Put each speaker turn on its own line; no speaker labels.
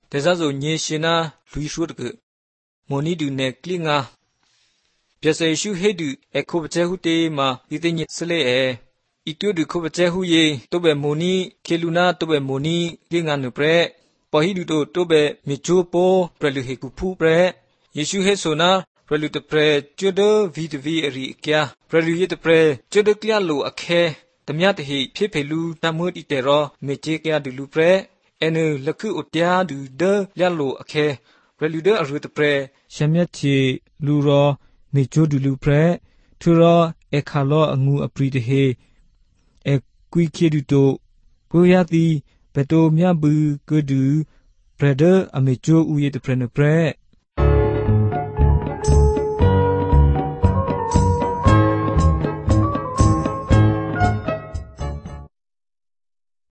ဒေသဆိုညေရှင်နာလူရှိုးတကမော်နီဒူနဲ့ကလင်းငါပြစေရှုဟေဒူအခုပကျဲဟုတေးမှာဒီသိညစလေအဲဤတူဒူခုပကျဲဟုယေတိုပဲမိုနီခေလူနာတိုပဲမိုနီကလင်းငါနုပရက်ပဟိဒူတိုပဲမြေချိုးပေါ်ပရလူဟေကူဖူပရက်ယေရှုဟေဆိုနာပရလူတပရက်ကျွဒဗီဒဗီအရိအကျာပရလူယေတပရက်ကျွဒကလလိုအခဲတမြတ်တဟိဖြစ်ဖေလူနမွေတီတေရောမေချေကရဒူလူပရက်အနလခုအတျာဒူဒလလိုအခဲပရလူဒအရူတပရက်ရှမြတ်ချေလူရောမေချိုဒူလူပရက်ထူရောအခါလောအငူအပရီတဟေကွီခေဒူတိုကိုရသည်ဘတိုမြဘူးကဒူဘရဒအမေချိုဦးယေတပရနပရက်